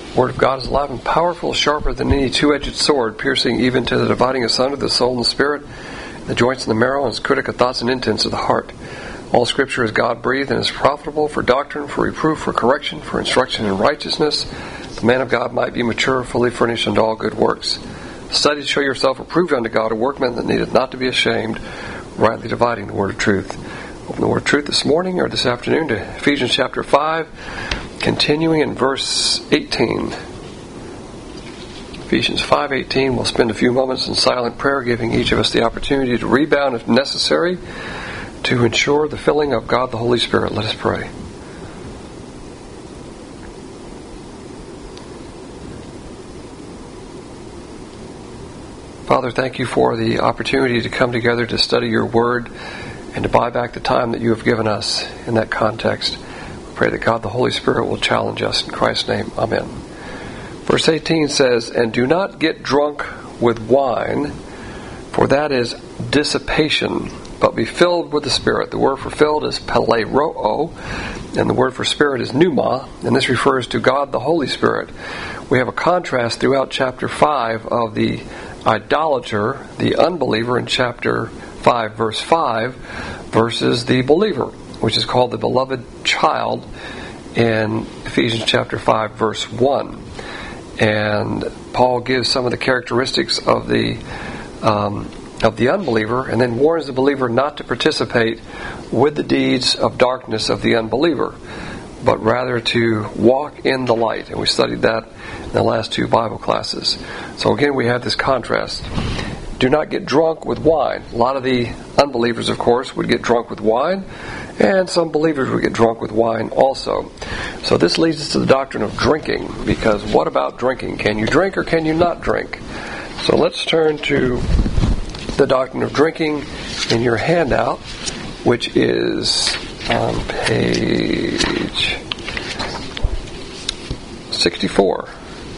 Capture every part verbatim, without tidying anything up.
The Word of God is alive and powerful, sharper than any two-edged sword, piercing even to the dividing asunder the soul and the spirit, the joints and the marrow, and is critic of thoughts and intents of the heart. All Scripture is God-breathed and is profitable for doctrine, for reproof, for correction, for instruction in righteousness. The man of God might be mature, fully furnished unto all good works. Study to show yourself approved unto God, a workman that needeth not to be ashamed, rightly dividing the word of truth. Open the word of truth this morning or this afternoon to Ephesians chapter five, continuing in verse eighteen. Ephesians five eighteen. We'll spend a few moments in silent prayer, giving each of us the opportunity to rebound if necessary to ensure the filling of God the Holy Spirit. Let us pray. Father, thank you for the opportunity to come together to study your word and to buy back the time that you have given us in that context. We pray that God the Holy Spirit will challenge us. In Christ's name, amen. Verse eighteen says, "And do not get drunk with wine, for that is dissipation, but be filled with the Spirit." The word for filled is paleroo, and the word for Spirit is pneuma, and this refers to God the Holy Spirit. We have a contrast throughout chapter five of the idolater, the unbeliever in chapter five, verse five, versus the believer, which is called the beloved child in Ephesians chapter five, verse one. And Paul gives some of the characteristics of the um, of the unbeliever, and then warns the believer not to participate with the deeds of darkness of the unbeliever, but rather to walk in the light. And we studied that in the last two Bible classes. So again, we have this contrast. Do not get drunk with wine. A lot of the unbelievers, of course, would get drunk with wine, and some believers would get drunk with wine also. So this leads us to the doctrine of drinking, because what about drinking? Can you drink or can you not drink? So let's turn to the doctrine of drinking in your handout, which is on page sixty-four.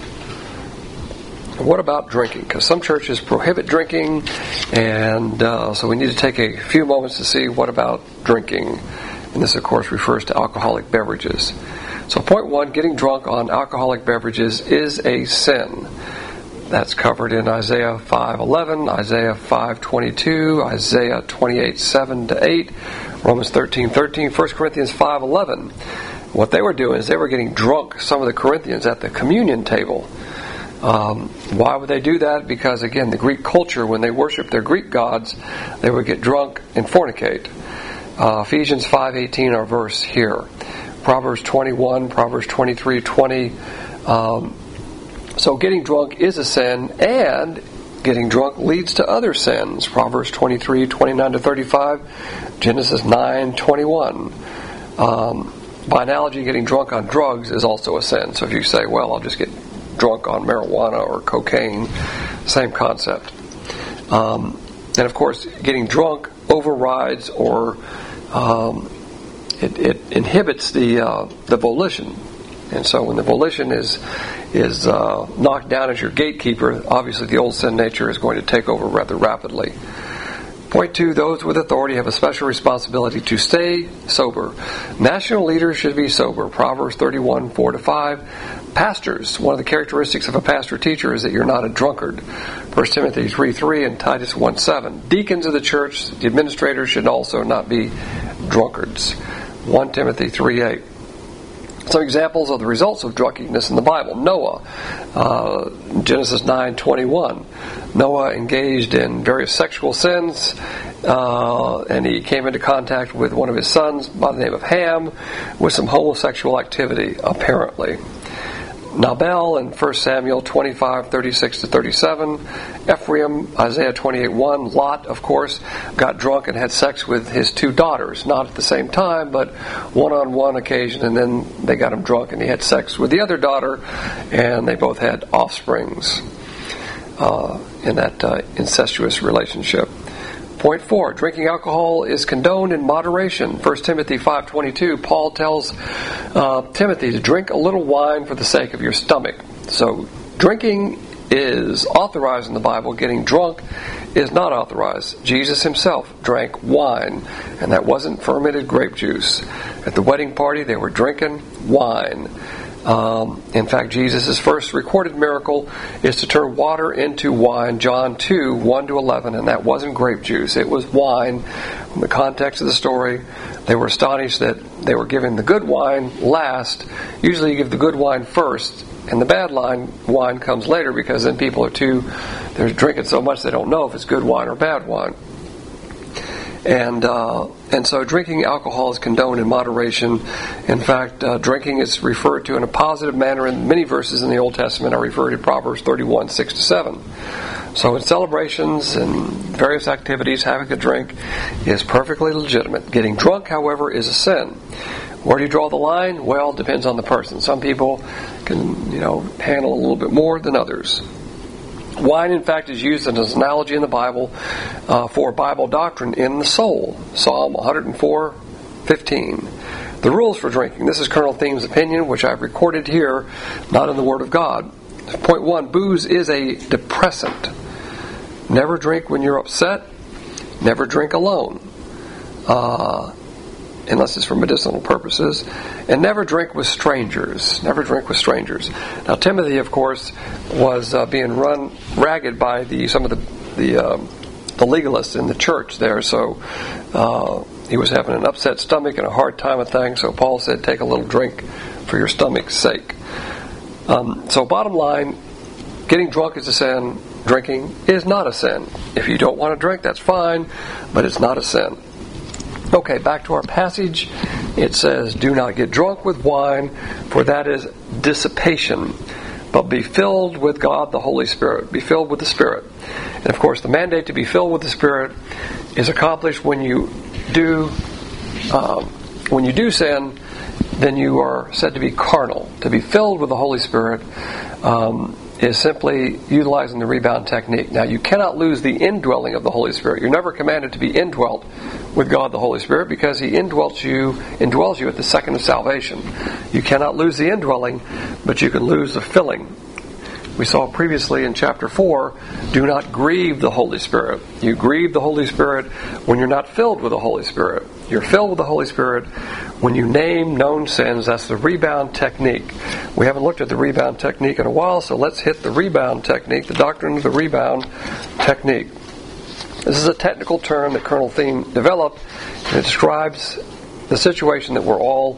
What about drinking? Because some churches prohibit drinking, and uh, so we need to take a few moments to see what about drinking. And this, of course, refers to alcoholic beverages. So point one, getting drunk on alcoholic beverages is a sin. That's covered in Isaiah five eleven, Isaiah five twenty-two, Isaiah twenty-eight seven to eight, Romans thirteen thirteen, First Corinthians five eleven. What they were doing is they were getting drunk, some of the Corinthians, at the communion table. Um, why would they do that? Because, again, the Greek culture, when they worshiped their Greek gods, they would get drunk and fornicate. Uh, Ephesians five eighteen, our verse here. Proverbs twenty-one, Proverbs twenty-three twenty. Um, so getting drunk is a sin, and getting drunk leads to other sins. Proverbs twenty-three twenty-nine to thirty-five, Genesis nine twenty-one. Um, by analogy, getting drunk on drugs is also a sin. So if you say, well, I'll just get drunk on marijuana or cocaine, same concept. Um, and of course, getting drunk overrides or um, it, it inhibits the uh, the volition. And so when the volition is is uh, knocked down as your gatekeeper, obviously the old sin nature is going to take over rather rapidly. Point two, those with authority have a special responsibility to stay sober. National leaders should be sober. Proverbs thirty-one four to five. Pastors, one of the characteristics of a pastor teacher is that you're not a drunkard. First Timothy three three and Titus one seven. Deacons of the church, the administrators, should also not be drunkards. First Timothy three eight. Some examples of the results of drunkenness in the Bible. Noah, uh, Genesis nine twenty-one. Noah engaged in various sexual sins, uh, and he came into contact with one of his sons by the name of Ham with some homosexual activity, apparently. Nabal in First Samuel twenty-five thirty-six to thirty-seven. Ephraim, Isaiah twenty-eight one. Lot, of course, got drunk and had sex with his two daughters, not at the same time, but one on one occasion, and then they got him drunk and he had sex with the other daughter, and they both had offsprings uh, in that uh, incestuous relationship. Point four, drinking alcohol is condoned in moderation. First Timothy five twenty-two, Paul tells uh, Timothy to drink a little wine for the sake of your stomach. So drinking is authorized in the Bible. Getting drunk is not authorized. Jesus himself drank wine, and that wasn't fermented grape juice. At the wedding party, they were drinking wine. Um, in fact, Jesus' first recorded miracle is to turn water into wine, John two, one to eleven, and that wasn't grape juice. It was wine. In the context of the story, they were astonished that they were giving the good wine last. Usually you give the good wine first, and the bad wine, wine comes later, because then people are too, they're drinking so much they don't know if it's good wine or bad wine. And uh, and so drinking alcohol is condoned in moderation. In fact, uh, drinking is referred to in a positive manner in many verses in the Old Testament. I refer to Proverbs thirty-one, six to seven. So in celebrations and various activities, having a drink is perfectly legitimate. Getting drunk, however, is a sin. Where do you draw the line? Well, it depends on the person. Some people can, you know, handle a little bit more than others. Wine, in fact, is used as an analogy in the Bible uh, for Bible doctrine in the soul. Psalm one oh four, fifteen. The rules for drinking. This is Colonel Thiem's opinion, which I've recorded here, not in the Word of God. Point one, booze is a depressant. Never drink when you're upset. Never drink alone. Uh... unless it's for medicinal purposes, and never drink with strangers. Never drink with strangers. Now, Timothy, of course, was uh, being run ragged by the some of the the, um, the legalists in the church there, so uh, he was having an upset stomach and a hard time of things, so Paul said, take a little drink for your stomach's sake. Um, so bottom line, getting drunk is a sin. Drinking is not a sin. If you don't want to drink, that's fine, but it's not a sin. Okay, back to our passage. It says, do not get drunk with wine, for that is dissipation, but be filled with God, the Holy Spirit. Be filled with the Spirit. And of course, the mandate to be filled with the Spirit is accomplished when you do, um, when you do sin, then you are said to be carnal. To be filled with the Holy Spirit um, is simply utilizing the rebound technique. Now, you cannot lose the indwelling of the Holy Spirit. You're never commanded to be indwelt with God the Holy Spirit, because He indwells you, indwells you at the second of salvation. You cannot lose the indwelling, but you can lose the filling. We saw previously in chapter four, do not grieve the Holy Spirit. You grieve the Holy Spirit when you're not filled with the Holy Spirit. You're filled with the Holy Spirit when you name known sins. That's the rebound technique. We haven't looked at the rebound technique in a while, so let's hit the rebound technique, the doctrine of the rebound technique. This is a technical term that Colonel Thiem developed, and it describes the situation that we're all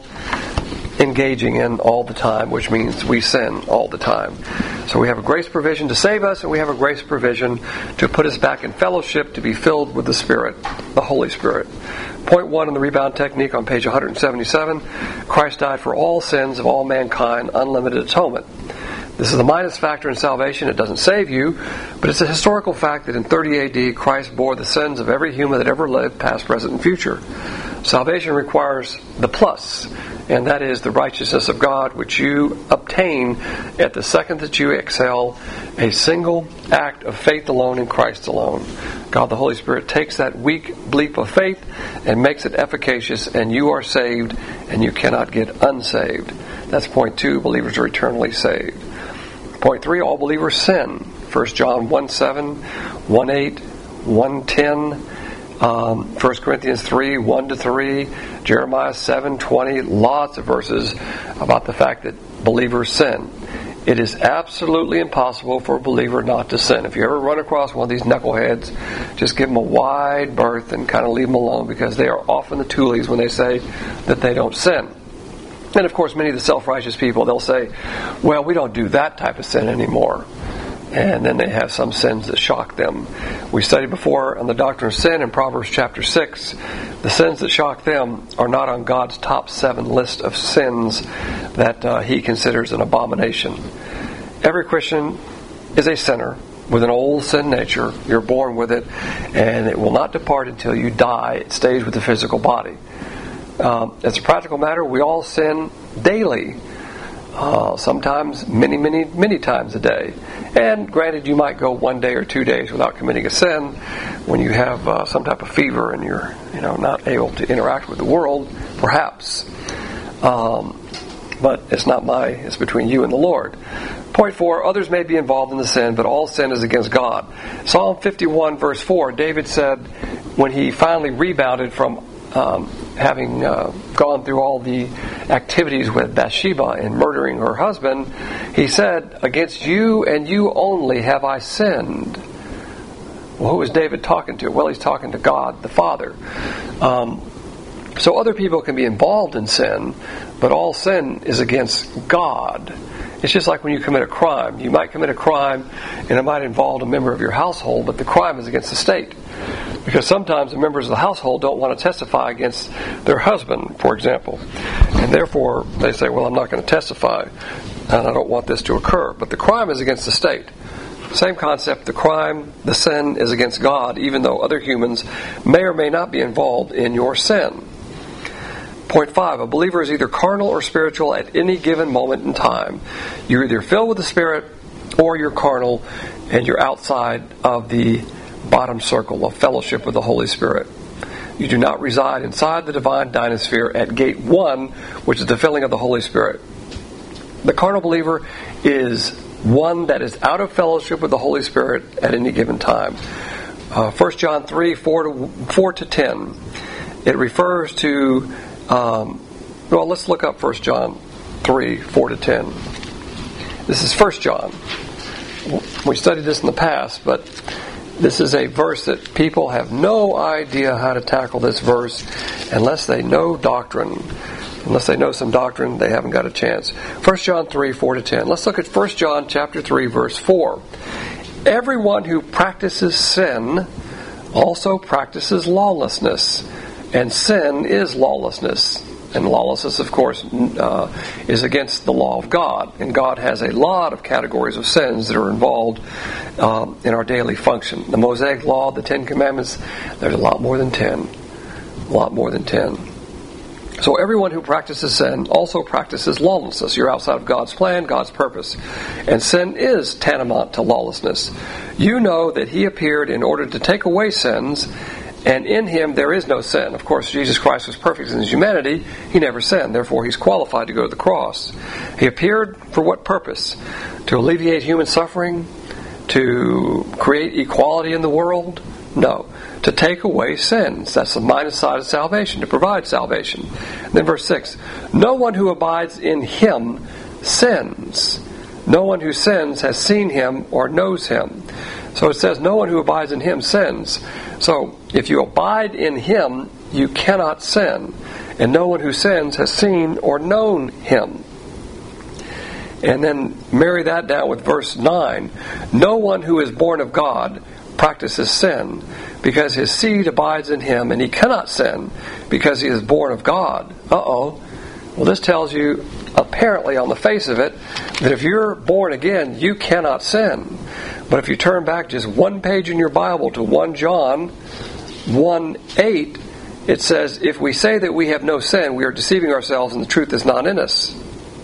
engaging in all the time, which means we sin all the time. So we have a grace provision to save us, and we have a grace provision to put us back in fellowship, to be filled with the Spirit, the Holy Spirit. Point one in the rebound technique on page one seventy-seven, Christ died for all sins of all mankind, unlimited atonement. This is the minus factor in salvation. It doesn't save you, but it's a historical fact that in thirty A D, Christ bore the sins of every human that ever lived, past, present, and future. Salvation requires the plus, and that is the righteousness of God, which you obtain at the second that you exhale a single act of faith alone in Christ alone. God the Holy Spirit takes that weak bleep of faith and makes it efficacious, and you are saved, and you cannot get unsaved. That's point two, believers are eternally saved. Point three, all believers sin. First John one seven, one eight, one ten, um, First Corinthians three, one to three, Jeremiah seven twenty, lots of verses about the fact that believers sin. It is absolutely impossible for a believer not to sin. If you ever run across one of these knuckleheads, just give them a wide berth and kind of leave them alone, because they are often the toolies when they say that they don't sin. And of course, many of the self-righteous people, they'll say, well, we don't do that type of sin anymore. And then they have some sins that shock them. We studied before on the doctrine of sin in Proverbs chapter six. The sins that shock them are not on God's top seven list of sins that uh, He considers an abomination. Every Christian is a sinner with an old sin nature. You're born with it, and it will not depart until you die. It stays with the physical body. Um, as a practical matter, we all sin daily. Uh, sometimes many, many, many times a day. And granted, you might go one day or two days without committing a sin when you have uh, some type of fever and you're, you know, not able to interact with the world, perhaps. Um, but it's not my, it's between you and the Lord. Point four, others may be involved in the sin, but all sin is against God. Psalm fifty-one, verse four, David said, when he finally rebounded from um, having uh, gone through all the activities with Bathsheba in murdering her husband, he said, "Against you and you only have I sinned." Well, who is David talking to? Well, he's talking to God the Father. Um, so other people can be involved in sin, but all sin is against God. It's just like when you commit a crime. You might commit a crime and it might involve a member of your household, but the crime is against the state. Because sometimes the members of the household don't want to testify against their husband, for example. And therefore, they say, well, I'm not going to testify, and I don't want this to occur. But the crime is against the state. Same concept, the crime, the sin is against God, even though other humans may or may not be involved in your sin. Point five, a believer is either carnal or spiritual at any given moment in time. You're either filled with the Spirit or you're carnal, and you're outside of the bottom circle of fellowship with the Holy Spirit. You do not reside inside the divine dynasphere at gate one, which is the filling of the Holy Spirit. The carnal believer is one that is out of fellowship with the Holy Spirit at any given time. Uh, First John three, four to ten. It refers to, um, well, let's look up First John three, four to ten. This is First John. We studied this in the past, but this is a verse that people have no idea how to tackle this verse unless they know doctrine. Unless they know some doctrine, they haven't got a chance. First John three, four to ten. Let's look at First John chapter three, verse four. Everyone who practices sin also practices lawlessness, and sin is lawlessness. And lawlessness, of course, uh, is against the law of God. And God has a lot of categories of sins that are involved um, in our daily function. The Mosaic Law, the Ten Commandments, there's a lot more than ten. A lot more than ten. So everyone who practices sin also practices lawlessness. You're outside of God's plan, God's purpose. And sin is tantamount to lawlessness. You know that He appeared in order to take away sins, and in Him there is no sin. Of course, Jesus Christ was perfect in His humanity. He never sinned. Therefore, He's qualified to go to the cross. He appeared for what purpose? To alleviate human suffering? To create equality in the world? No. To take away sins. That's the minus side of salvation, to provide salvation. And then verse six. No one who abides in Him sins. No one who sins has seen Him or knows Him. So it says no one who abides in Him sins. So if you abide in Him, you cannot sin. And no one who sins has seen or known Him. And then marry that down with verse nine. No one who is born of God practices sin, because his seed abides in him, and he cannot sin because he is born of God. Uh-oh. Well, this tells you, apparently on the face of it, that if you're born again, you cannot sin. But if you turn back just one page in your Bible to First John one eight, it says, if we say that we have no sin, we are deceiving ourselves and the truth is not in us.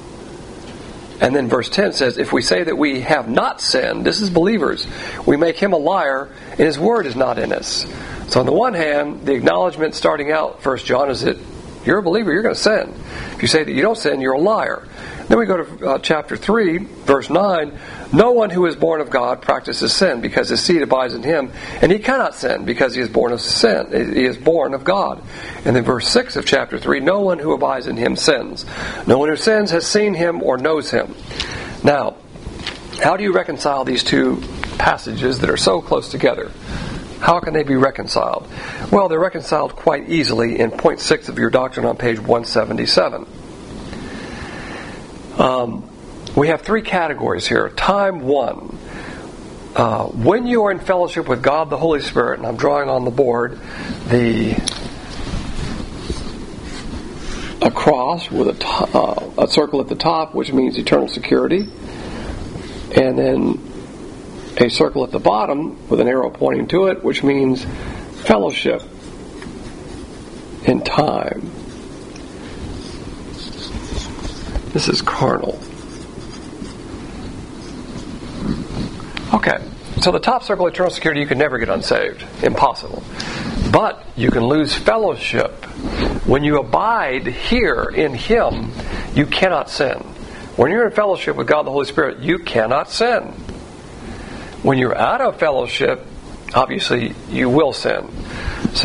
And then verse ten says, if we say that we have not sinned, this is believers, we make Him a liar and His word is not in us. So on the one hand, the acknowledgement starting out, First John, is that you're a believer, you're going to sin. If you say that you don't sin, you're a liar. Then we go to uh, chapter three, verse nine. No one who is born of God practices sin, because his seed abides in him, and he cannot sin because he is born of sin. He is born of God. And then verse six of chapter three, no one who abides in him sins. No one who sins has seen him or knows him. Now, how do you reconcile these two passages that are so close together? How can they be reconciled? Well, they're reconciled quite easily in point six of your doctrine on page one seventy-seven. Um, we have three categories here. Time one. Uh, when you are in fellowship with God the Holy Spirit, and I'm drawing on the board the a cross with a, to, uh, a circle at the top, which means eternal security, and then a circle at the bottom with an arrow pointing to it, which means fellowship in time. This is carnal. Okay, so the top circle, eternal security, you can never get unsaved. Impossible. But you can lose fellowship. When you abide here in Him, you cannot sin. When you're in fellowship with God the Holy Spirit, you cannot sin. When you're out of fellowship, obviously you will sin. So,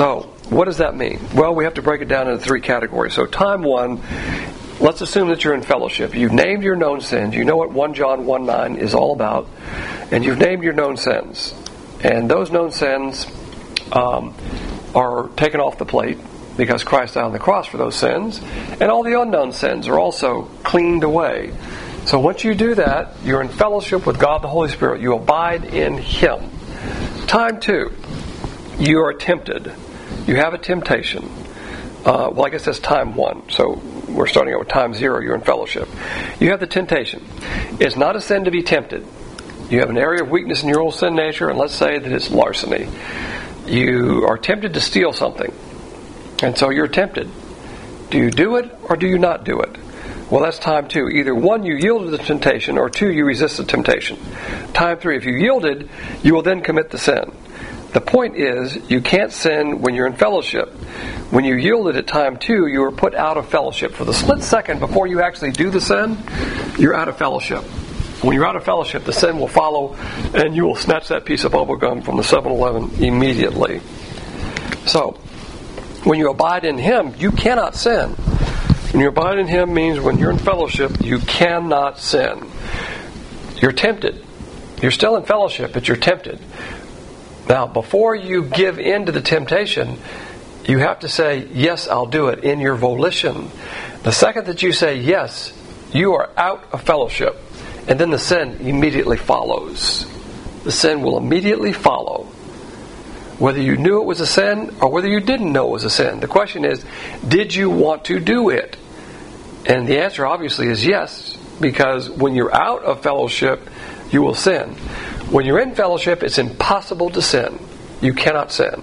what does that mean? Well, we have to break it down into three categories. So time one, let's assume that you're in fellowship. You've named your known sins. You know what First John one nine is all about. And you've named your known sins. And those known sins um, are taken off the plate because Christ died on the cross for those sins. And all the unknown sins are also cleaned away. So once you do that, you're in fellowship with God the Holy Spirit. You abide in Him. Time two, you are tempted. You have a temptation. Uh, well, I guess that's time one. So we're starting out with time zero. You're in fellowship. You have the temptation. It's not a sin to be tempted. You have an area of weakness in your old sin nature, and let's say that it's larceny. You are tempted to steal something. And so you're tempted. Do you do it or do you not do it? Well, that's time two. Either one, you yield to the temptation, or two, you resist the temptation. Time three, if you yielded, you will then commit the sin. The point is, you can't sin when you're in fellowship. When you yielded at time two, you are put out of fellowship. For the split second before you actually do the sin, you're out of fellowship. When you're out of fellowship, the sin will follow, and you will snatch that piece of bubble gum from the seven eleven immediately. So, when you abide in Him, you cannot sin. When you abide in Him means when you're in fellowship, you cannot sin. You're tempted. You're still in fellowship, but you're tempted. Now, before you give in to the temptation, you have to say, yes, I'll do it, in your volition. The second that you say yes, you are out of fellowship. And then the sin immediately follows. The sin will immediately follow. Whether you knew it was a sin or whether you didn't know it was a sin. The question is, did you want to do it? And the answer obviously is yes, because when you're out of fellowship, you will sin. When you're in fellowship, it's impossible to sin. You cannot sin.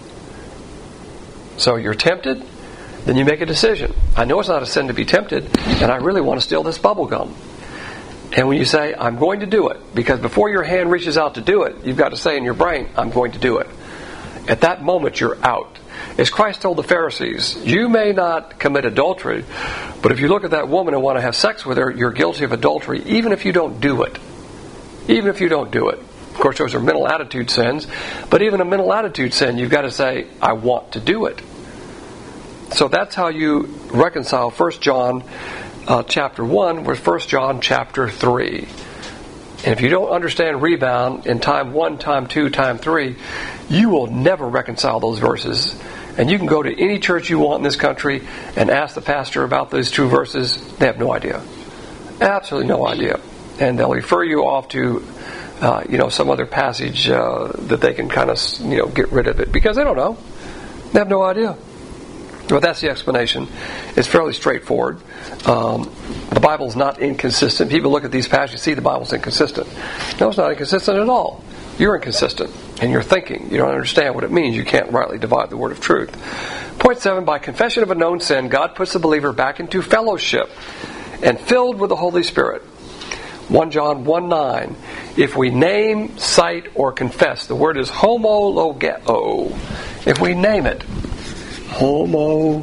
So you're tempted, then you make a decision. I know it's not a sin to be tempted, and I really want to steal this bubble gum. And when you say, I'm going to do it, because before your hand reaches out to do it, you've got to say in your brain, I'm going to do it. At that moment, you're out. As Christ told the Pharisees, you may not commit adultery, but if you look at that woman and want to have sex with her, you're guilty of adultery, even if you don't do it. Even if you don't do it. Of course, those are mental attitude sins, but even a mental attitude sin, you've got to say, I want to do it. So that's how you reconcile First John Uh, chapter one with First John chapter three. And if you don't understand rebound in time one, time two, time three, you will never reconcile those verses. And you can go to any church you want in this country and ask the pastor about those two verses. They have no idea. Absolutely no idea. And they'll refer you off to uh, you know, some other passage uh, that they can kind of, you know, get rid of it, because they don't know. They have no idea. Well, that's the explanation. It's fairly straightforward. Um, the Bible's not inconsistent. People look at these passages and see the Bible's inconsistent. No, it's not inconsistent at all. You're inconsistent in your thinking. You don't understand what it means. You can't rightly divide the word of truth. Point seven, by confession of a known sin, God puts the believer back into fellowship and filled with the Holy Spirit. First John one nine, if we name, cite, or confess, the word is homologeo. If we name it, Homologeo,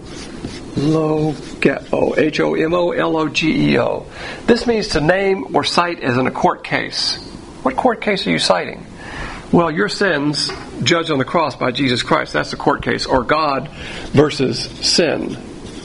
H O M O L O G E O. This means to name or cite as in a court case. What court case are you citing? Well, your sins judged on the cross by Jesus Christ. That's the court case. Or God versus sin.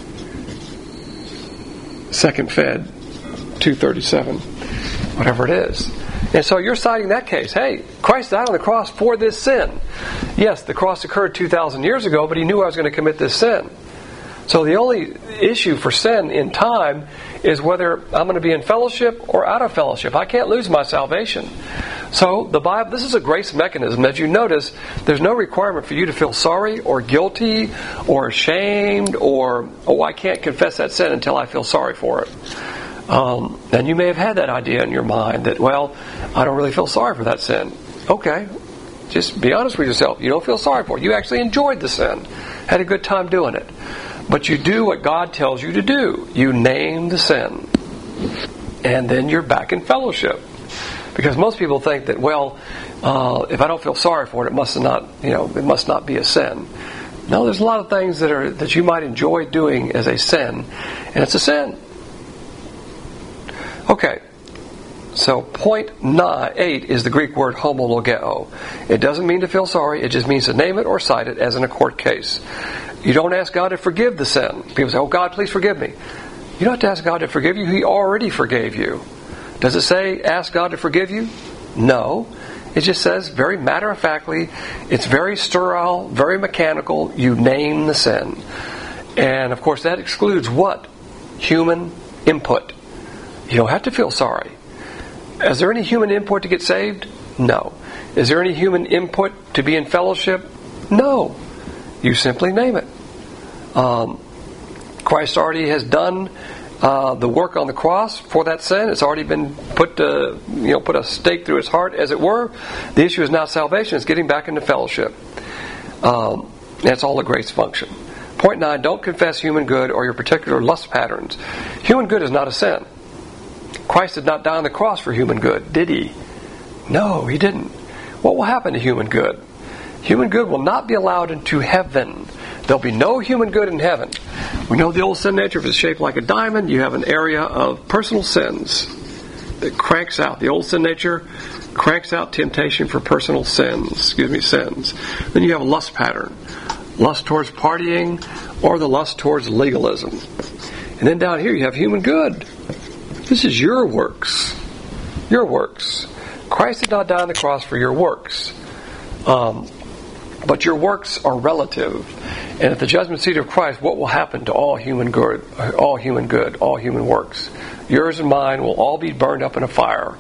Second Fed two thirty-seven. Whatever it is. And so you're citing that case. Hey, Christ died on the cross for this sin. Yes, the cross occurred two thousand years ago, but He knew I was going to commit this sin. So the only issue for sin in time is whether I'm going to be in fellowship or out of fellowship. I can't lose my salvation. So the Bible, this is a grace mechanism. As you notice, there's no requirement for you to feel sorry or guilty or ashamed or, oh, I can't confess that sin until I feel sorry for it. Um, and you may have had that idea in your mind that, well, I don't really feel sorry for that sin. Okay, just be honest with yourself. You don't feel sorry for it. You actually enjoyed the sin, had a good time doing it. But you do what God tells you to do. You name the sin. And then you're back in fellowship. Because most people think that, well, uh, if I don't feel sorry for it, it must not, you know, it must not be a sin. No, there's a lot of things that are that you might enjoy doing as a sin, and it's a sin. Okay, So point nine, eight is the Greek word homologeo. It doesn't mean to feel sorry. It just means to name it or cite it as in a court case. You don't ask God to forgive the sin. People say, oh God, please forgive me. You don't have to ask God to forgive you. He already forgave you. Does it say ask God to forgive you? No. It just says very matter-of-factly, it's very sterile, very mechanical. You name the sin. And of course that excludes what? Human input. You don't have to feel sorry. Is there any human input to get saved? No. Is there any human input to be in fellowship? No. You simply name it. Um, Christ already has done uh, the work on the cross for that sin. It's already been put, uh, you know, put a stake through his heart, as it were. The issue is not salvation; it's getting back into fellowship. Um, that's all a grace function. Point nine: don't confess human good or your particular lust patterns. Human good is not a sin. Christ did not die on the cross for human good, did he? No, he didn't. What will happen to human good? Human good will not be allowed into heaven. There'll be no human good in heaven. We know the old sin nature, if it's shaped like a diamond, you have an area of personal sins that cranks out. The old sin nature cranks out temptation for personal sins, excuse me, sins. Then you have a lust pattern. Lust towards partying or the lust towards legalism. And then down here you have human good. This is your works. Your works. Christ did not die on the cross for your works. Um, but your works are relative. And at the judgment seat of Christ, what will happen to all human good, all human good, all human works? Yours and mine will all be burned up in a fire.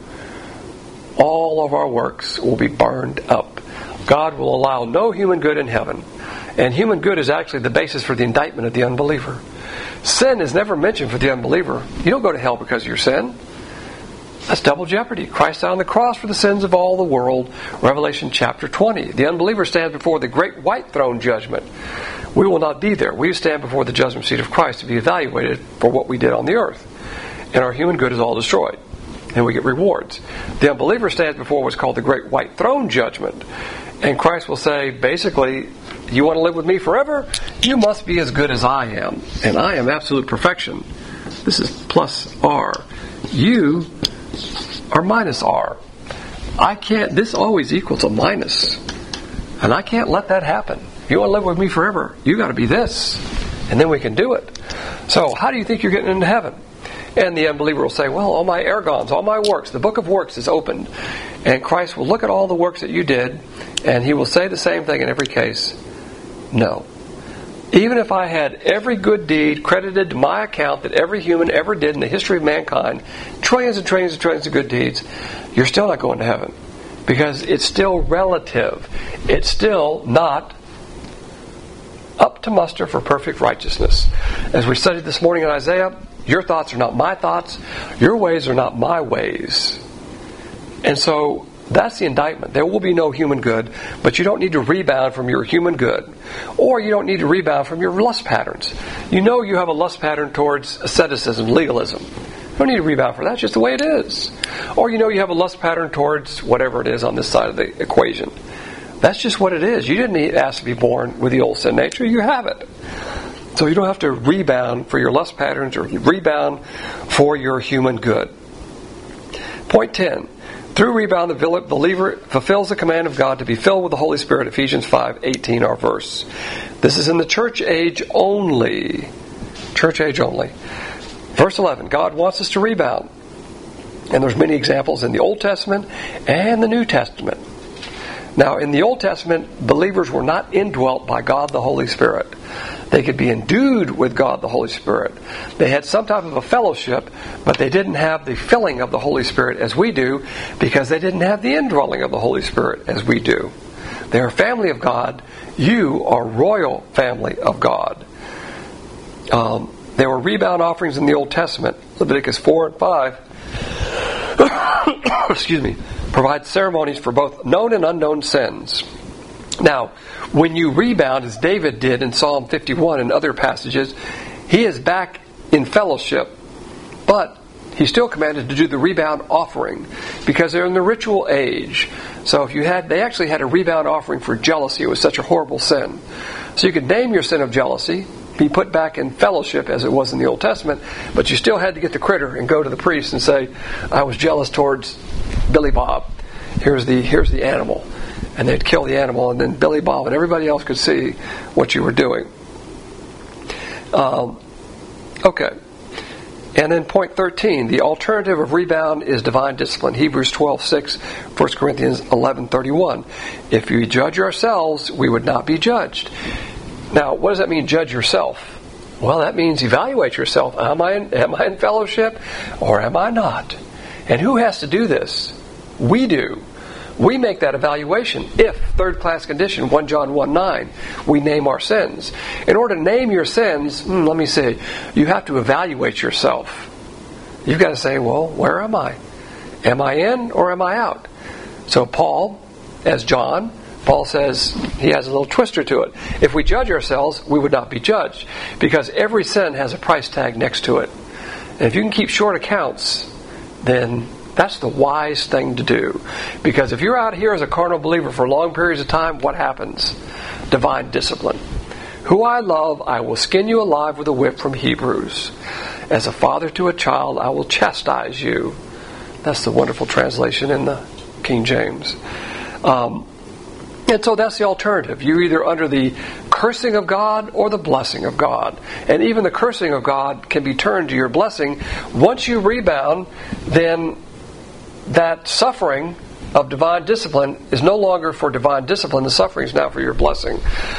All of our works will be burned up. God will allow no human good in heaven. And human good is actually the basis for the indictment of the unbeliever. Sin is never mentioned for the unbeliever. You don't go to hell because of your sin. That's double jeopardy. Christ died on the cross for the sins of all the world. Revelation chapter twenty. The unbeliever stands before the great white throne judgment. We will not be there. We stand before the judgment seat of Christ to be evaluated for what we did on the earth. And our human good is all destroyed. And we get rewards. The unbeliever stands before what's called the great white throne judgment. And Christ will say, basically, you want to live with me forever? You must be as good as I am. And I am absolute perfection. This is plus R. You are minus R. I can't, this always equals a minus. And I can't let that happen. You want to live with me forever? You got to be this. And then we can do it. So, how do you think you're getting into heaven? And the unbeliever will say, well, all my ergons, all my works, the book of works is opened. And Christ will look at all the works that you did, and he will say the same thing in every case. No. Even if I had every good deed credited to my account that every human ever did in the history of mankind, trillions and trillions and trillions of good deeds, you're still not going to heaven. Because it's still relative. It's still not up to muster for perfect righteousness. As we studied this morning in Isaiah, your thoughts are not my thoughts. Your ways are not my ways. And so that's the indictment. There will be no human good, but you don't need to rebound from your human good. Or you don't need to rebound from your lust patterns. You know you have a lust pattern towards asceticism, legalism. You don't need to rebound for that. It's just the way it is. Or you know you have a lust pattern towards whatever it is on this side of the equation. That's just what it is. You didn't ask to be born with the old sin nature. You have it. So you don't have to rebound for your lust patterns or rebound for your human good. Point ten. Through rebound, the believer fulfills the command of God to be filled with the Holy Spirit, Ephesians five eighteen, our verse. This is in the church age only. Church age only. Verse eleven, God wants us to rebound. And there's many examples in the Old Testament and the New Testament. Now, in the Old Testament, believers were not indwelt by God the Holy Spirit. They could be endued with God the Holy Spirit. They had some type of a fellowship, but they didn't have the filling of the Holy Spirit as we do, because they didn't have the indwelling of the Holy Spirit as we do. They are family of God. You are royal family of God. Um, there were rebound offerings in the Old Testament. Leviticus four and five excuse me, provide ceremonies for both known and unknown sins. Now, when you rebound, as David did in Psalm fifty-one and other passages, he is back in fellowship, but he's still commanded to do the rebound offering because they're in the ritual age. So if you had, they actually had a rebound offering for jealousy. It was such a horrible sin. So you could name your sin of jealousy, be put back in fellowship as it was in the Old Testament, but you still had to get the critter and go to the priest and say, I was jealous towards Billy Bob. Here's the here's the animal. And they'd kill the animal, and then Billy Bob and everybody else could see what you were doing. Um, okay. And then point thirteen, the alternative of rebound is divine discipline. Hebrews twelve six, First Corinthians eleven thirty-one. If we judge ourselves, we would not be judged. Now, what does that mean, judge yourself? Well, that means evaluate yourself. Am I in, am I in fellowship or am I not? And who has to do this? We do. We make that evaluation if, third class condition, First John one nine, we name our sins. In order to name your sins, hmm, let me see, you have to evaluate yourself. You've got to say, well, where am I? Am I in or am I out? So Paul, as John, Paul says he has a little twister to it. If we judge ourselves, we would not be judged, because every sin has a price tag next to it. And if you can keep short accounts, then that's the wise thing to do. Because if you're out here as a carnal believer for long periods of time, what happens? Divine discipline. Who I love, I will skin you alive with a whip from Hebrews. As a father to a child, I will chastise you. That's the wonderful translation in the King James. Um, and so that's the alternative. You're either under the cursing of God or the blessing of God. And even the cursing of God can be turned to your blessing. Once you rebound, then that suffering of divine discipline is no longer for divine discipline. The suffering is now for your blessing.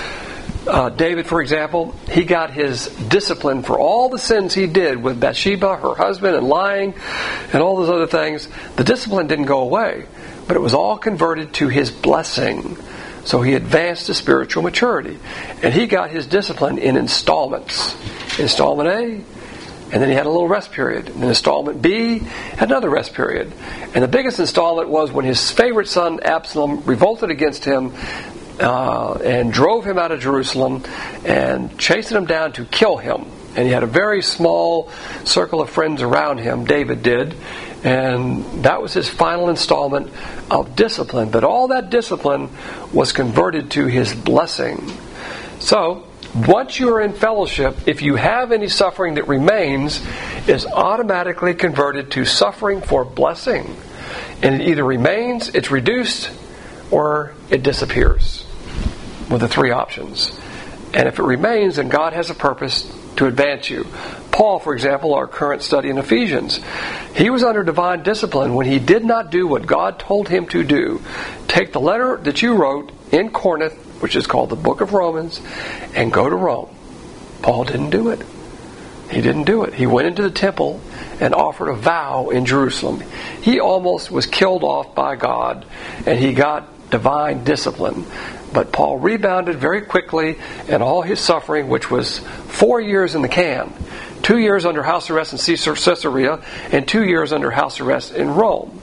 Uh, David, for example, he got his discipline for all the sins he did with Bathsheba, her husband, and lying, and all those other things. The discipline didn't go away, but it was all converted to his blessing. So he advanced to spiritual maturity. And he got his discipline in installments. Installment A, and then he had a little rest period. And then installment B had another rest period. And the biggest installment was when his favorite son, Absalom, revolted against him uh, and drove him out of Jerusalem and chased him down to kill him. And he had a very small circle of friends around him, David did. And that was his final installment of discipline. But all that discipline was converted to his blessing. So, once you are in fellowship, if you have any suffering that remains, is automatically converted to suffering for blessing. And it either remains, it's reduced, or it disappears. With the three options. And if it remains, then God has a purpose to advance you. Paul, for example, our current study in Ephesians, he was under divine discipline when he did not do what God told him to do. Take the letter that you wrote in Corinth, which is called the Book of Romans, and go to Rome. Paul didn't do it. He didn't do it. He went into the temple and offered a vow in Jerusalem. He almost was killed off by God, and he got divine discipline. But Paul rebounded very quickly, and all his suffering, which was four years in the can, two years under house arrest in Caesarea, and two years under house arrest in Rome.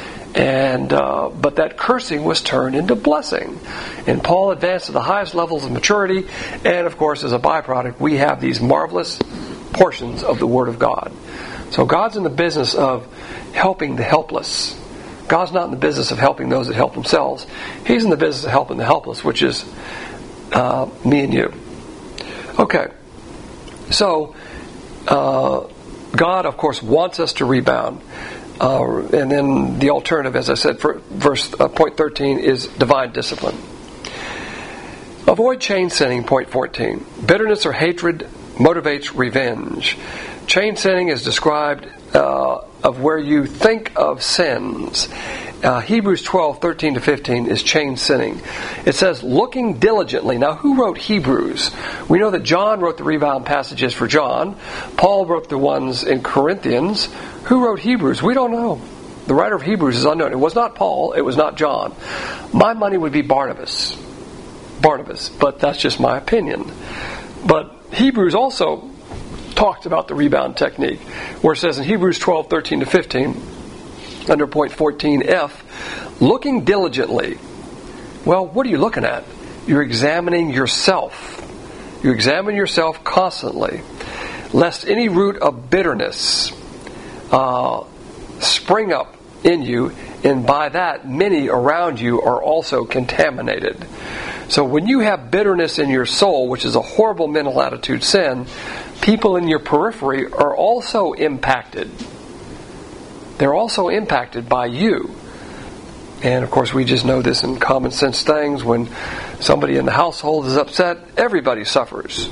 And uh, but that cursing was turned into blessing. And Paul advanced to the highest levels of maturity, and of course, as a byproduct, we have these marvelous portions of the Word of God. So God's in the business of helping the helpless. God's not in the business of helping those that help themselves. He's in the business of helping the helpless, which is uh, me and you. Okay. So, uh, God, of course, wants us to rebound. Uh, and then the alternative, as I said, for verse uh, point thirteen is divine discipline. Avoid chain sinning, point fourteen. Bitterness or hatred motivates revenge. Chain sinning is described uh, of where you think of sins. Uh, Hebrews twelve, thirteen to fifteen is chain sinning. It says, looking diligently. Now, who wrote Hebrews? We know that John wrote the rebound passages for John. Paul wrote the ones in Corinthians. Who wrote Hebrews? We don't know. The writer of Hebrews is unknown. It was not Paul. It was not John. My money would be Barnabas. Barnabas. But that's just my opinion. But Hebrews also talked about the rebound technique, where it says in Hebrews twelve, thirteen to fifteen, under point fourteen F, looking diligently. Well, what are you looking at? You're examining yourself. You examine yourself constantly, lest any root of bitterness uh, spring up in you, and by that many around you are also contaminated. So when you have bitterness in your soul, which is a horrible mental attitude sin, people in your periphery are also impacted. They're also impacted by you. And of course we just know this in common sense things. When somebody in the household is upset, everybody suffers.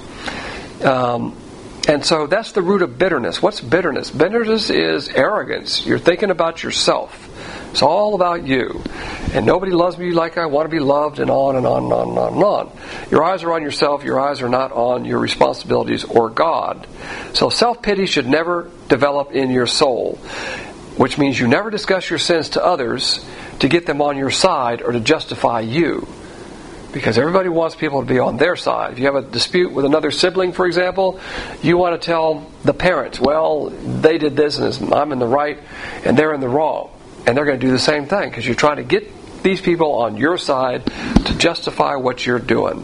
Um, and so that's the root of bitterness. What's bitterness? Bitterness is arrogance. You're thinking about yourself. It's all about you. And nobody loves me like I want to be loved, and on and on and on and on and on. Your eyes are on yourself. Your eyes are not on your responsibilities or God. So self-pity should never develop in your soul, which means you never discuss your sins to others to get them on your side or to justify you. Because everybody wants people to be on their side. If you have a dispute with another sibling, for example, you want to tell the parents, well, they did this and I'm in the right and they're in the wrong. And they're going to do the same thing because you're trying to get these people on your side to justify what you're doing.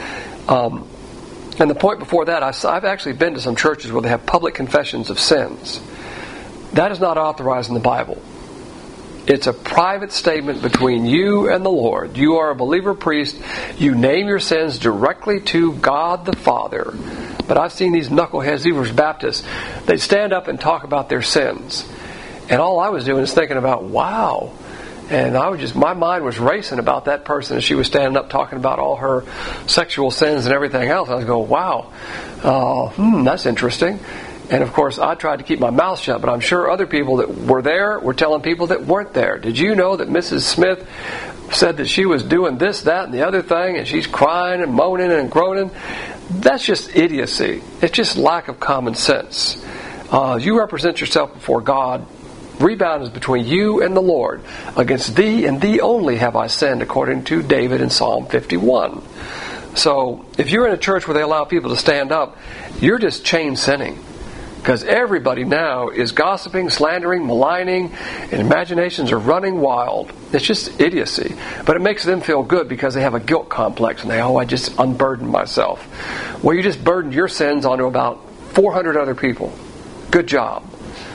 Um, and the point before that, I've actually been to some churches where they have public confessions of sins. That is not authorized in the Bible. It's a private statement between you and the Lord. You are a believer priest. You name your sins directly to God the Father. But I've seen these knuckleheads, these were Baptists, they'd stand up and talk about their sins. And all I was doing is thinking about, wow. And I was just, my mind was racing about that person as she was standing up talking about all her sexual sins and everything else. I was going, wow, uh, hmm, that's interesting. And of course, I tried to keep my mouth shut, but I'm sure other people that were there were telling people that weren't there. Did you know that Missus Smith said that she was doing this, that, and the other thing, and she's crying and moaning and groaning? That's just idiocy. It's just lack of common sense. Uh, you represent yourself before God. Rebound is between you and the Lord. Against thee and thee only have I sinned, according to David in Psalm fifty-one. So, if you're in a church where they allow people to stand up, you're just chain sinning. Because everybody now is gossiping, slandering, maligning, and imaginations are running wild. It's just idiocy. But it makes them feel good because they have a guilt complex and they, oh, I just unburdened myself. Well, you just burdened your sins onto about four hundred other people. Good job.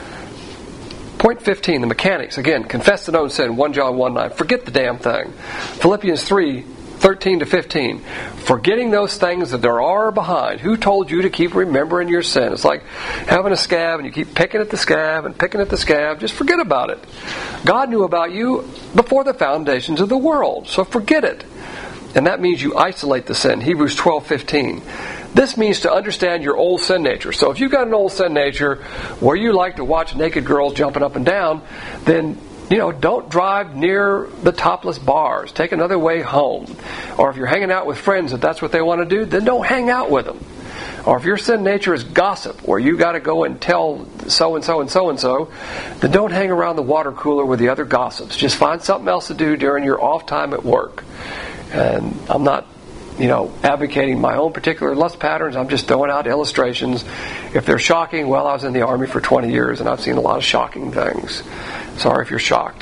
Point fifteen, the mechanics. Again, confess the known sin, First John one nine. Forget the damn thing. Philippians three thirteen to fifteen. Forgetting those things that there are behind. Who told you to keep remembering your sin? It's like having a scab and you keep picking at the scab and picking at the scab. Just forget about it. God knew about you before the foundations of the world. So forget it. And that means you isolate the sin. Hebrews twelve fifteen. This means to understand your old sin nature. So if you've got an old sin nature where you like to watch naked girls jumping up and down, then, you know, don't drive near the topless bars. Take another way home. Or if you're hanging out with friends that that's what they want to do, then don't hang out with them. Or if your sin nature is gossip, where you got to go and tell so-and-so and so-and-so, then don't hang around the water cooler with the other gossips. Just find something else to do during your off time at work. And I'm not, you know, advocating my own particular lust patterns. I'm just throwing out illustrations. If they're shocking, well, I was in the Army for twenty years and I've seen a lot of shocking things. Sorry if you're shocked.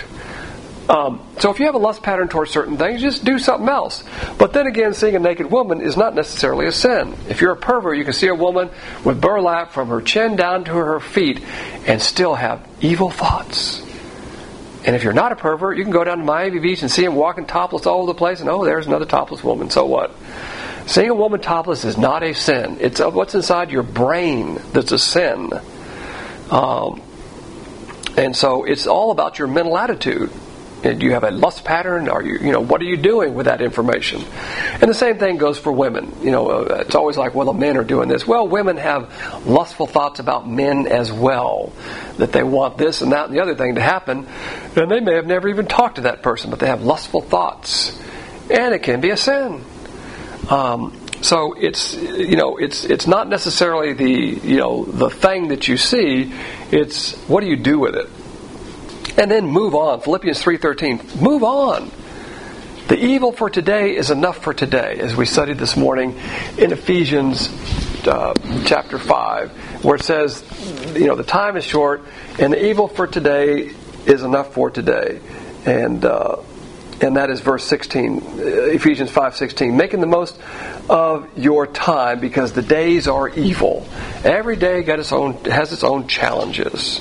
Um, so if you have a lust pattern towards certain things, just do something else. But then again, seeing a naked woman is not necessarily a sin. If you're a pervert, you can see a woman with burlap from her chin down to her feet and still have evil thoughts. And if you're not a pervert, you can go down to Miami Beach and see them walking topless all over the place, and oh, there's another topless woman. So what? Seeing a woman topless is not a sin. It's what's inside your brain that's a sin. Um, and so it's all about your mental attitude. Do you have a lust pattern? Are you, you know, what are you doing with that information? And the same thing goes for women. You know, it's always like, well, the men are doing this. Well, women have lustful thoughts about men as well, that they want this and that and the other thing to happen, and they may have never even talked to that person, but they have lustful thoughts, and it can be a sin. Um, so it's, you know, it's it's not necessarily the, you know, the thing that you see. It's what do you do with it. And then move on. Philippians three thirteen. Move on. The evil for today is enough for today, as we studied this morning in Ephesians uh, chapter five, where it says, you know, the time is short, and the evil for today is enough for today. And uh, and that is verse sixteen, Ephesians five sixteen. Making the most of your time because the days are evil. Every day got its own has its own challenges.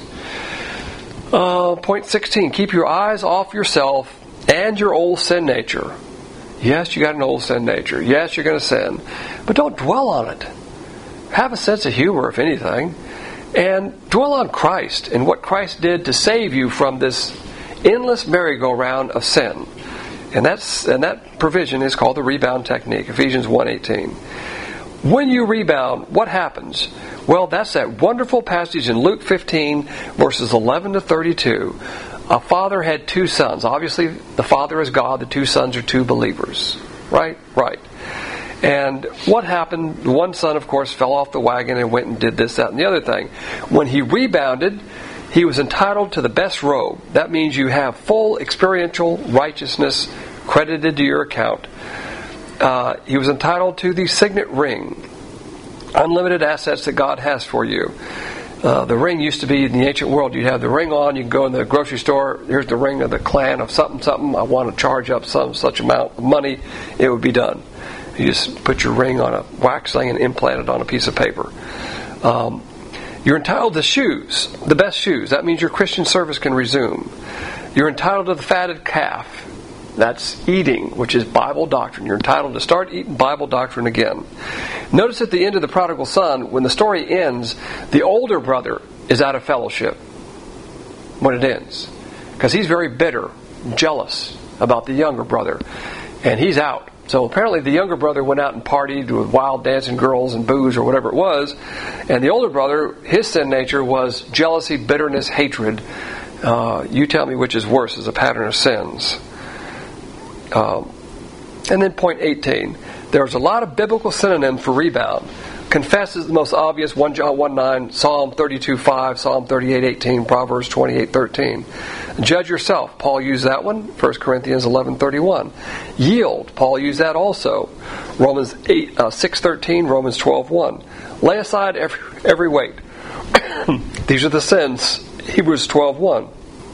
Uh, point sixteen, keep your eyes off yourself and your old sin nature. Yes, you got an old sin nature. Yes, you're going to sin. But don't dwell on it. Have a sense of humor, if anything. And dwell on Christ and what Christ did to save you from this endless merry-go-round of sin. And that's and that provision is called the rebound technique, Ephesians one eighteen. When you rebound, what happens? Well, that's that wonderful passage in Luke fifteen, verses eleven to thirty-two. A father had two sons. Obviously, the father is God. The two sons are two believers. Right? Right. And what happened? One son, of course, fell off the wagon and went and did this, that, and the other thing. When he rebounded, he was entitled to the best robe. That means you have full experiential righteousness credited to your account. Uh, he was entitled to the signet ring. Unlimited assets that God has for you. Uh, the ring used to be in the ancient world. You'd have the ring on. You can go in the grocery store. Here's the ring of the clan of something, something. I want to charge up some such amount of money. It would be done. You just put your ring on a wax thing and implant it on a piece of paper. Um, you're entitled to shoes, the best shoes. That means your Christian service can resume. You're entitled to the fatted calf. That's eating, which is Bible doctrine. You're entitled to start eating Bible doctrine again. Notice at the end of the prodigal son, when the story ends, the older brother is out of fellowship when it ends. Because he's very bitter, jealous about the younger brother. And he's out. So apparently the younger brother went out and partied with wild dancing girls and booze or whatever it was. And the older brother, his sin nature was jealousy, bitterness, hatred. Uh, you tell me which is worse as a pattern of sins. Um, and then point eighteen. There's a lot of biblical synonyms for rebound. Confess is the most obvious. First John one nine, Psalm thirty-two five, Psalm thirty-eight eighteen, Proverbs twenty-eight thirteen. Judge yourself. Paul used that one. First Corinthians eleven thirty-one. Yield. Paul used that also. Romans eight, uh, six thirteen, Romans twelve one. Lay aside every, every weight. These are the sins. Hebrews twelve one.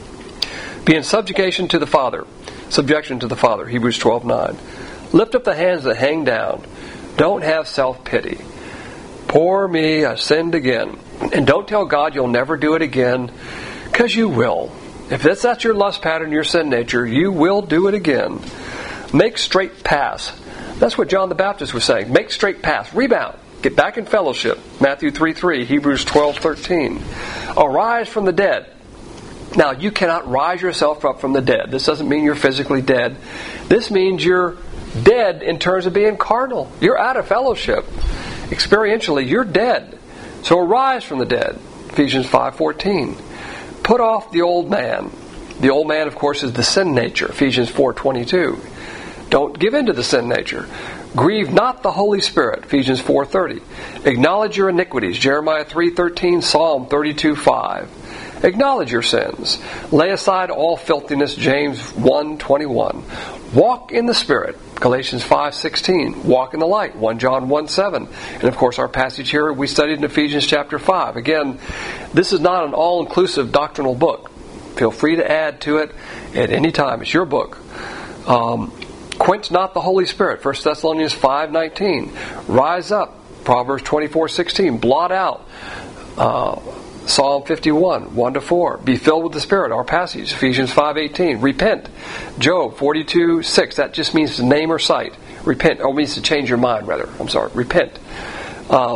Be in subjugation to the Father. Subjection to the Father. Hebrews twelve nine. Lift up the hands that hang down. Don't have self-pity. Poor me, I sinned again. And don't tell God you'll never do it again, because you will. If that's, that's your lust pattern, your sin nature, you will do it again. Make straight paths. That's what John the Baptist was saying. Make straight paths. Rebound. Get back in fellowship. Matthew three three, Hebrews twelve thirteen. Arise from the dead. Now, you cannot rise yourself up from the dead. This doesn't mean you're physically dead. This means you're dead in terms of being carnal. You're out of fellowship. Experientially, you're dead. So arise from the dead. Ephesians five fourteen. Put off the old man. The old man, of course, is the sin nature. Ephesians four twenty-two. Don't give in to the sin nature. Grieve not the Holy Spirit. Ephesians four thirty. Acknowledge your iniquities. Jeremiah three thirteen, Psalm thirty-two five. Acknowledge your sins. Lay aside all filthiness. James one twenty-one. Walk in the Spirit. Galatians five sixteen. Walk in the light. First John one seven. And of course our passage here we studied in Ephesians chapter five. Again, this is not an all-inclusive doctrinal book. Feel free to add to it at any time. It's your book. Um, quench not the Holy Spirit. First Thessalonians five nineteen. Rise up. Proverbs twenty-four sixteen. Blot out. Uh, Psalm fifty-one, one to four. Be filled with the Spirit, our passage. Ephesians five eighteen. Repent. Job forty-two six. That just means to name or cite. Repent. Or means to change your mind, rather. I'm sorry. Repent. Uh,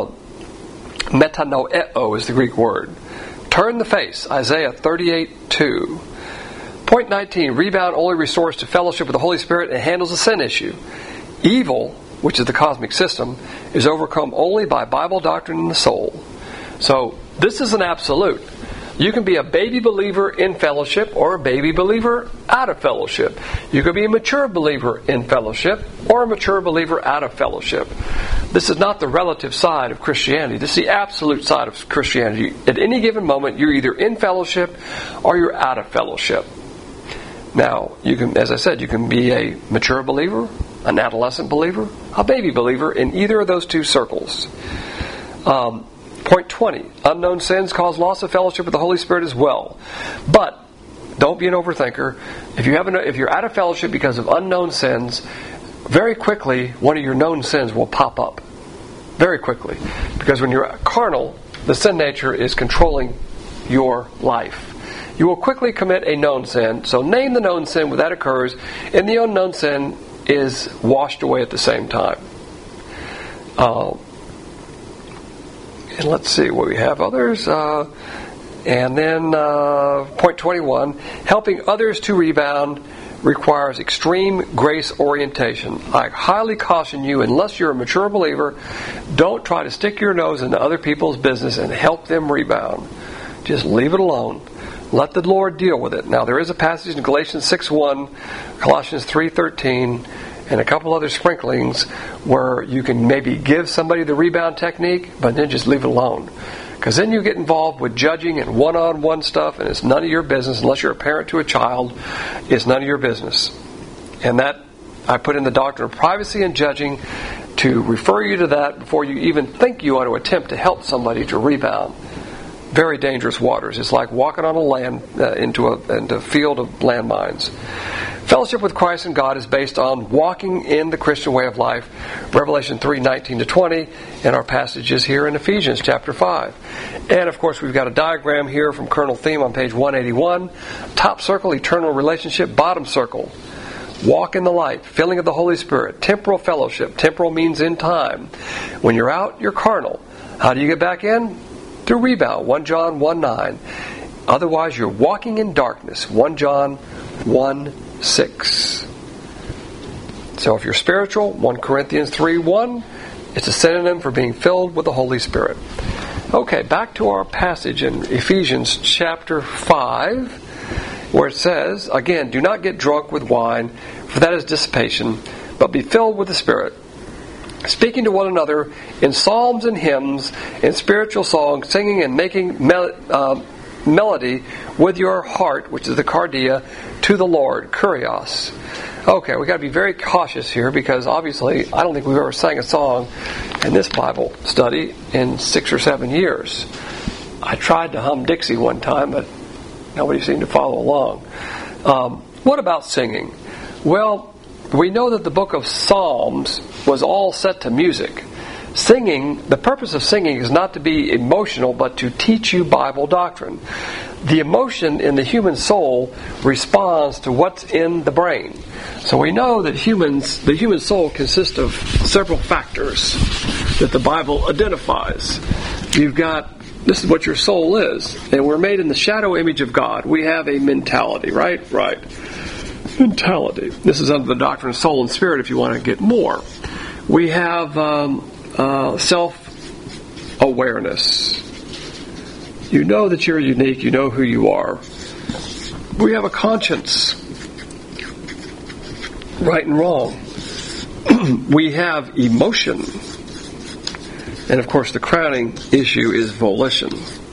metanoeo is the Greek word. Turn the face. Isaiah thirty-eight two. Point nineteen. Rebound only restores to fellowship with the Holy Spirit and handles the sin issue. Evil, which is the cosmic system, is overcome only by Bible doctrine in the soul. So, this is an absolute. You can be a baby believer in fellowship or a baby believer out of fellowship. You can be a mature believer in fellowship or a mature believer out of fellowship. This is not the relative side of Christianity. This is the absolute side of Christianity. At any given moment, you're either in fellowship or you're out of fellowship. Now, you can, as I said, you can be a mature believer, an adolescent believer, a baby believer in either of those two circles. Um, Point twenty. Unknown sins cause loss of fellowship with the Holy Spirit as well. But don't be an overthinker. If you haven't, if you're out of fellowship because of unknown sins, very quickly one of your known sins will pop up. Very quickly. Because when you're carnal, the sin nature is controlling your life. You will quickly commit a known sin. So name the known sin when that occurs. And the unknown sin is washed away at the same time. Uh, and let's see what we have. Others. Uh, and then uh, point twenty-one, helping others to rebound requires extreme grace orientation. I highly caution you, unless you're a mature believer, don't try to stick your nose into other people's business and help them rebound. Just leave it alone. Let the Lord deal with it. Now, there is a passage in Galatians six one, Colossians three thirteen, and a couple other sprinklings where you can maybe give somebody the rebound technique, but then just leave it alone. Because then you get involved with judging and one-on-one stuff, and it's none of your business. Unless you're a parent to a child, it's none of your business. And that, I put in the doctrine of privacy and judging to refer you to that before you even think you ought to attempt to help somebody to rebound. Very dangerous waters. It's like walking on a land uh, into a into a field of landmines. Fellowship with Christ and God is based on walking in the Christian way of life. Revelation three nineteen to twenty, and our passages here in Ephesians chapter five. And of course, we've got a diagram here from Colonel Theme on page one eighty-one. Top circle, eternal relationship. Bottom circle, walk in the light, filling of the Holy Spirit. Temporal fellowship. Temporal means in time. When you're out, you're carnal. How do you get back in? Through rebound. First John one nine. Otherwise, you're walking in darkness. First John one six. So if you're spiritual, First Corinthians three one, it's a synonym for being filled with the Holy Spirit. Okay, back to our passage in Ephesians chapter five, where it says, again, do not get drunk with wine, for that is dissipation, but be filled with the Spirit, speaking to one another in psalms and hymns, in spiritual songs, singing and making mel- uh, melody with your heart, which is the cardia, to the Lord, kurios. Okay, we've got to be very cautious here, because obviously I don't think we've ever sang a song in this Bible study in six or seven years. I tried to hum Dixie one time, but nobody seemed to follow along. Um, what about singing? Well, we know that the book of Psalms was all set to music. Singing, the purpose of singing is not to be emotional, but to teach you Bible doctrine. The emotion in the human soul responds to what's in the brain. So we know that humans, the human soul consists of several factors that the Bible identifies. You've got, this is what your soul is, and we're made in the shadow image of God. We have a mentality, right? Right. Mentality. This is under the doctrine of soul and spirit if you want to get more. We have um, uh, self-awareness. You know that you're unique. You know who you are. We have a conscience. Right and wrong. We have emotion. And of course the crowning issue is volition.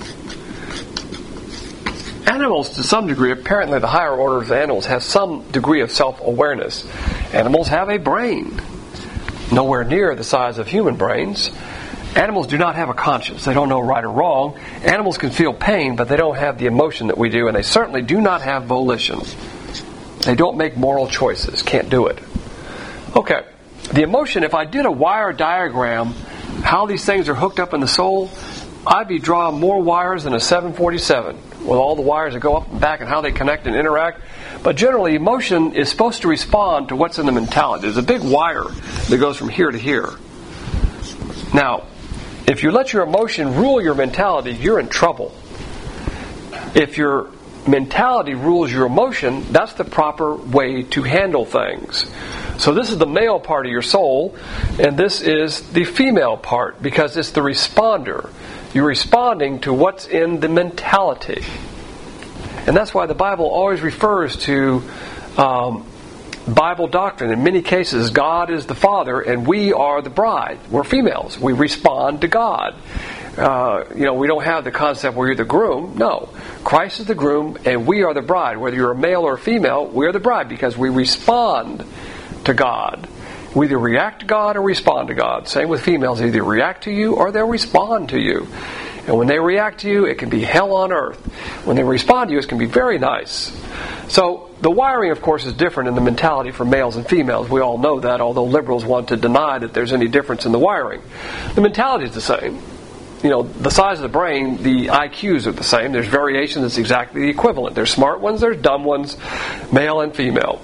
Animals, to some degree, apparently the higher orders of animals have some degree of self-awareness. Animals have a brain, nowhere near the size of human brains. Animals do not have a conscience. They don't know right or wrong. Animals can feel pain, but they don't have the emotion that we do, and they certainly do not have volition. They don't make moral choices. Can't do it. Okay, the emotion, if I did a wire diagram, how these things are hooked up in the soul, I'd be drawing more wires than a seven forty-seven, with all the wires that go up and back and how they connect and interact. But generally, emotion is supposed to respond to what's in the mentality. There's a big wire that goes from here to here. Now, if you let your emotion rule your mentality, you're in trouble. If your mentality rules your emotion, that's the proper way to handle things. So this is the male part of your soul, and this is the female part, because it's the responder. You're responding to what's in the mentality. And that's why the Bible always refers to um, Bible doctrine. In many cases, God is the Father and we are the bride. We're females. We respond to God. Uh, you know, we don't have the concept where you're the groom. No. Christ is the groom and we are the bride. Whether you're a male or a female, we're the bride because we respond to God. We either react to God or respond to God. Same with females. They either react to you or they'll respond to you. And when they react to you, it can be hell on earth. When they respond to you, it can be very nice. So the wiring, of course, is different in the mentality for males and females. We all know that, although liberals want to deny that there's any difference in the wiring. The mentality is the same. You know, the size of the brain, the I Qs are the same. There's variation that's exactly the equivalent. There's smart ones, there's dumb ones, male and female.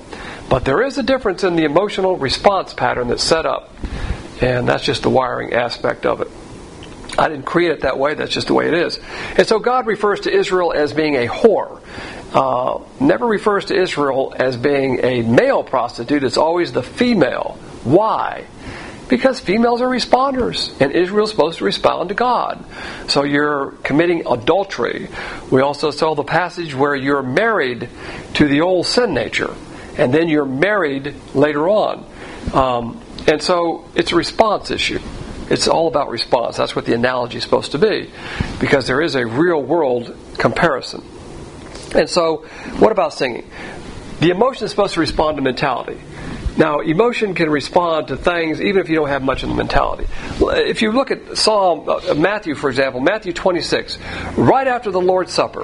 But there is a difference in the emotional response pattern that's set up. And that's just the wiring aspect of it. I didn't create it that way. That's just the way it is. And so God refers to Israel as being a whore. Uh, never refers to Israel as being a male prostitute. It's always the female. Why? Because females are responders, and Israel's supposed to respond to God. So you're committing adultery. We also saw the passage where you're married to the old sin nature, and then you're married later on. Um, and so it's a response issue. It's all about response. That's what the analogy is supposed to be, because there is a real-world comparison. And so, what about singing? The emotion is supposed to respond to mentality. Now, emotion can respond to things even if you don't have much of the mentality. If you look at Psalm, uh, Matthew, for example, Matthew twenty-six, right after the Lord's Supper,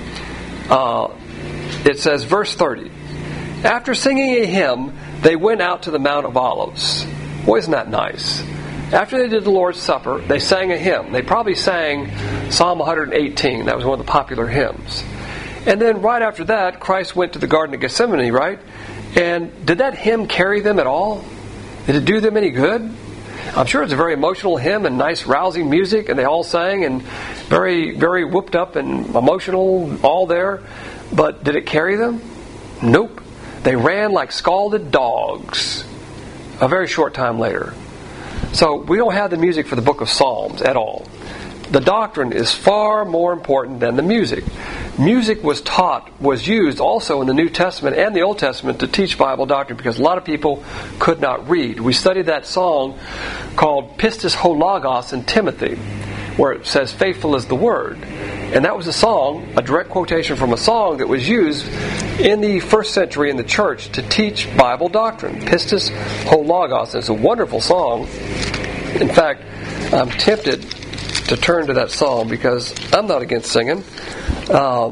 uh, it says, verse thirty, after singing a hymn, they went out to the Mount of Olives. Boy, isn't that nice? After they did the Lord's Supper, they sang a hymn. They probably sang Psalm one eighteen. That was one of the popular hymns. And then right after that, Christ went to the Garden of Gethsemane, right? And did that hymn carry them at all? Did it do them any good? I'm sure it's a very emotional hymn and nice rousing music, and they all sang and very, very whooped up and emotional, all there. But did it carry them? Nope. They ran like scalded dogs a very short time later. So we don't have the music for the book of Psalms at all. The doctrine is far more important than the music. Music was taught, was used also in the New Testament and the Old Testament to teach Bible doctrine, because a lot of people could not read. We studied that song called Pistis Ho Logos in Timothy, where it says, faithful is the word. And that was a song, a direct quotation from a song that was used in the first century in the church to teach Bible doctrine. Pistis Ho Logos. It's a wonderful song. In fact, I'm tempted to turn to that song because I'm not against singing. Uh,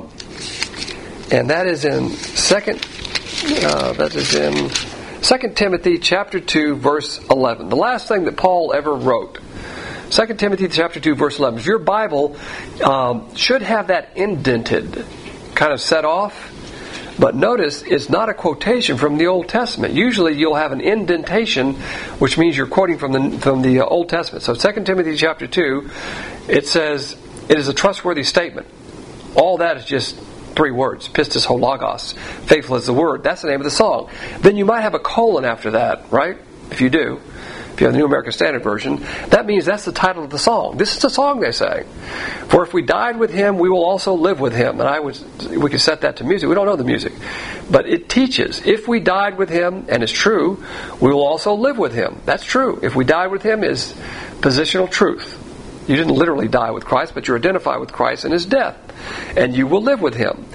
and that is in second uh, that is in Second Timothy chapter two, verse eleven. The last thing that Paul ever wrote. Second Timothy chapter two, verse eleven. If your Bible um, should have that indented, kind of set off. But notice, it's not a quotation from the Old Testament. Usually you'll have an indentation, which means you're quoting from the from the Old Testament. So Second Timothy chapter two, it says, it is a trustworthy statement. All that is just three words. Pistis Ho Logos. Faithful is the word. That's the name of the song. Then you might have a colon after that, right? If you do. If you have the New American Standard Version, that means that's the title of the song. This is the song they sang. For if we died with him, we will also live with him. And I was, we could set that to music. We don't know the music. But it teaches, if we died with him, and it's true, we will also live with him. That's true. If we died with him is positional truth. You didn't literally die with Christ, but you're identified with Christ in his death. And you will live with him.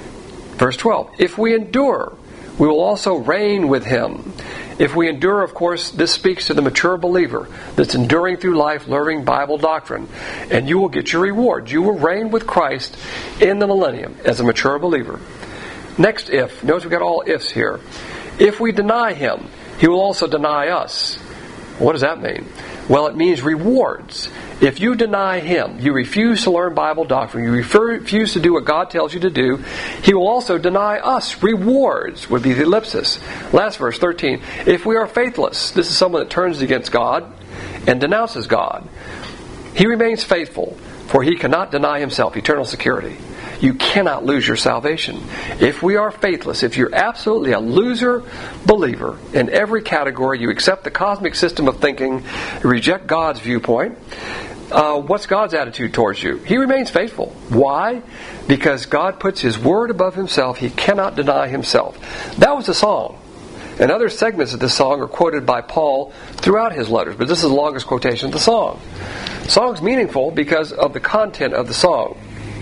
Verse twelve, if we endure, we will also reign with him. If we endure, of course, this speaks to the mature believer that's enduring through life, learning Bible doctrine. And you will get your reward. You will reign with Christ in the millennium as a mature believer. Next if. Notice we've got all ifs here. If we deny him, he will also deny us. What does that mean? Well, it means rewards. If you deny him, you refuse to learn Bible doctrine, you refuse to do what God tells you to do, he will also deny us. Rewards would be the ellipsis. Last verse, thirteen. If we are faithless, this is someone that turns against God and denounces God. He remains faithful, for he cannot deny himself. Eternal security. You cannot lose your salvation. If we are faithless, if you're absolutely a loser believer in every category, you accept the cosmic system of thinking, you reject God's viewpoint, uh, what's God's attitude towards you? He remains faithful. Why? Because God puts his word above himself. He cannot deny himself. That was the song. And other segments of this song are quoted by Paul throughout his letters, but this is the longest quotation of the song. The song's meaningful because of the content of the song.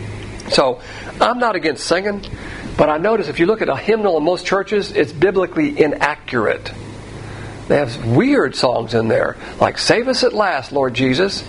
So, I'm not against singing, but I notice if you look at a hymnal in most churches, it's biblically inaccurate. They have weird songs in there, like Save Us at Last, Lord Jesus.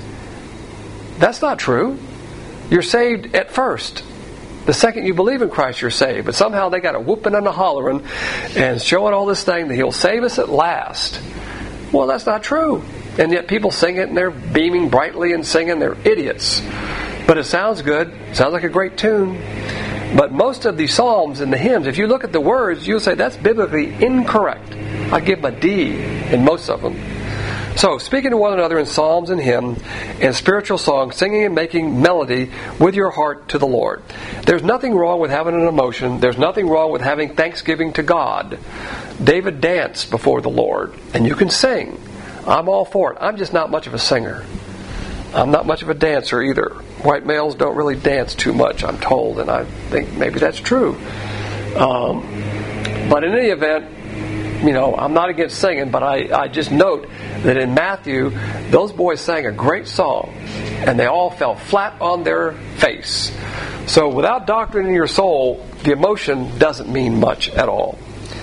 That's not true. You're saved at first. The second you believe in Christ, you're saved. But somehow they got a whooping and a hollering and showing all this thing that he'll save us at last. Well, that's not true. And yet people sing it and they're beaming brightly and singing. They're idiots. But it sounds good. It sounds like a great tune. But most of the psalms and the hymns, if you look at the words, you'll say that's biblically incorrect. I give them a D in most of them. So, speaking to one another in psalms and hymns and spiritual songs, singing and making melody with your heart to the Lord. There's nothing wrong with having an emotion. There's nothing wrong with having thanksgiving to God. David danced before the Lord, and you can sing. I'm all for it. I'm just not much of a singer. I'm not much of a dancer either. White males don't really dance too much, I'm told, and I think maybe that's true. Um, but in any event, you know, I'm not against singing, but I, I just note that in Matthew, those boys sang a great song, and they all fell flat on their face. So without doctrine in your soul, the emotion doesn't mean much at all.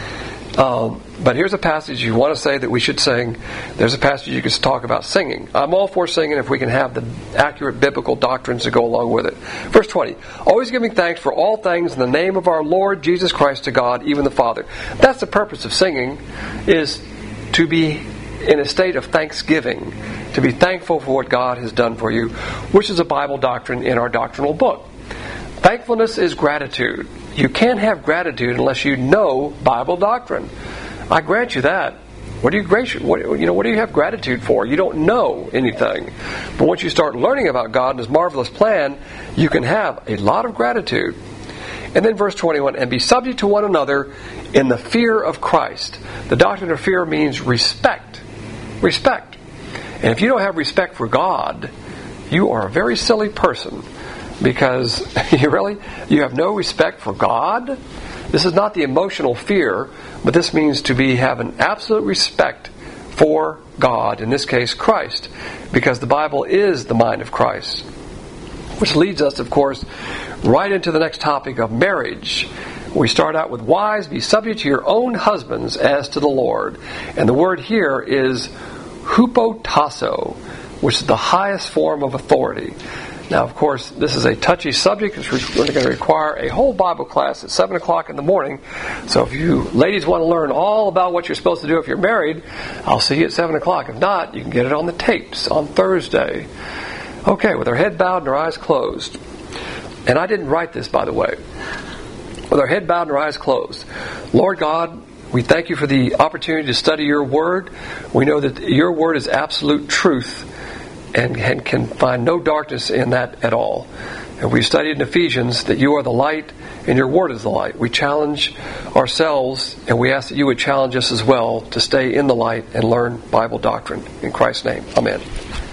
Um, but here's a passage you want to say that we should sing. There's a passage you can talk about singing. I'm all for singing if we can have the accurate biblical doctrines to go along with it. Verse twenty, always giving thanks for all things in the name of our Lord Jesus Christ to God, even the Father. That's the purpose of singing, is to be in a state of thanksgiving, to be thankful for what God has done for you, which is a Bible doctrine in our doctrinal book. Thankfulness is gratitude. You can't have gratitude unless you know Bible doctrine. I grant you that. What do you gratu- what, you know, what do you have gratitude for? You don't know anything. But once you start learning about God and His marvelous plan, you can have a lot of gratitude. And then verse twenty-one, and be subject to one another in the fear of Christ. The doctrine of fear means respect. Respect. And if you don't have respect for God, you are a very silly person. Because you really, you have no respect for God? This is not the emotional fear, but this means to be have an absolute respect for God, in this case Christ, because the Bible is the mind of Christ. Which leads us, of course, right into the next topic of marriage. We start out with, wives, be subject to your own husbands as to the Lord. And the word here is hupotasso, which is the highest form of authority. Now, of course, this is a touchy subject. It's going to require a whole Bible class at seven o'clock in the morning. So if you ladies want to learn all about what you're supposed to do if you're married, I'll see you at seven o'clock. If not, you can get it on the tapes on Thursday. Okay, with our head bowed and our eyes closed. And I didn't write this, by the way. With our head bowed and our eyes closed. Lord God, we thank you for the opportunity to study your word. We know that your word is absolute truth. And, and can find no darkness in that at all. And we studied in Ephesians that you are the light and your word is the light. We challenge ourselves, and we ask that you would challenge us as well to stay in the light and learn Bible doctrine. In Christ's name, amen.